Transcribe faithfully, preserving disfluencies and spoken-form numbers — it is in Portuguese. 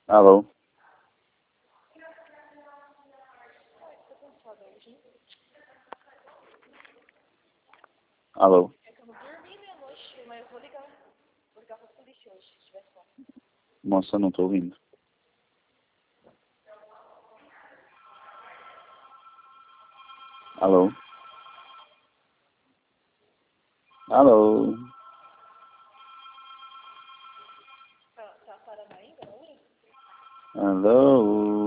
Alô? Alô? É que eu não dormi meia-noite, mas eu vou ligar. Vou ligar pra polícia hoje, se tiver som. Moça, não tô ouvindo. Alô? Alô? Tá, tá parando ainda, Laura? Alô?